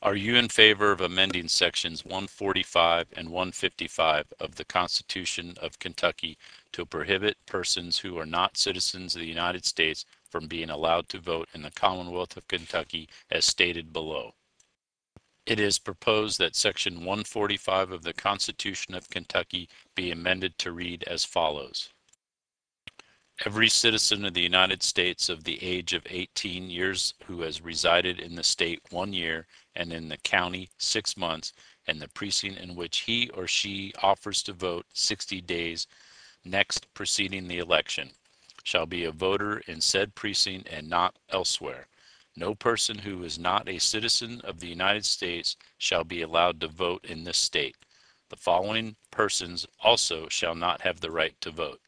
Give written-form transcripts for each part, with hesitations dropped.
Are you in favor of amending sections 145 and 155 of the Constitution of Kentucky to prohibit persons who are not citizens of the United States from being allowed to vote in the Commonwealth of Kentucky as stated below? It is proposed that section 145 of the Constitution of Kentucky be amended to read as follows. Every citizen of the United States of the age of 18 years who has resided in the state 1 year and in the county 6 months, and the precinct in which he or she offers to vote 60 days next preceding the election, shall be a voter in said precinct and not elsewhere. No person who is not a citizen of the United States shall be allowed to vote in this state. The following persons also shall not have the right to vote.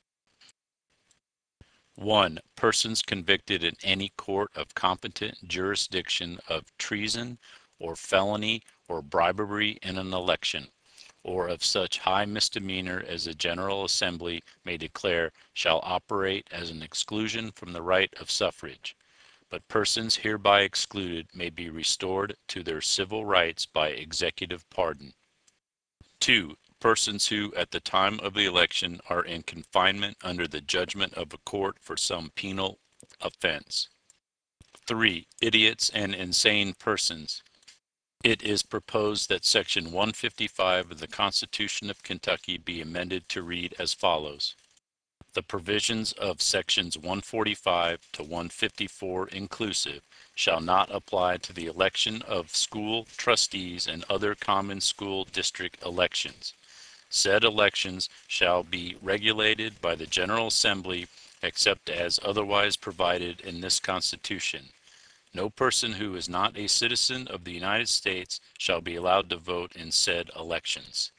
1. Persons convicted in any court of competent jurisdiction of treason or felony or bribery in an election, or of such high misdemeanor as the General Assembly may declare shall operate as an exclusion from the right of suffrage. But persons hereby excluded may be restored to their civil rights by executive pardon. 2. Persons who, at the time of the election, are in confinement under the judgment of a court for some penal offense. 3. Idiots and insane persons. It is proposed that Section 155 of the Constitution of Kentucky be amended to read as follows. The provisions of Sections 145 to 154 inclusive shall not apply to the election of school trustees and other common school district elections. Said elections shall be regulated by the General Assembly except as otherwise provided in this Constitution. No person who is not a citizen of the United States shall be allowed to vote in said elections.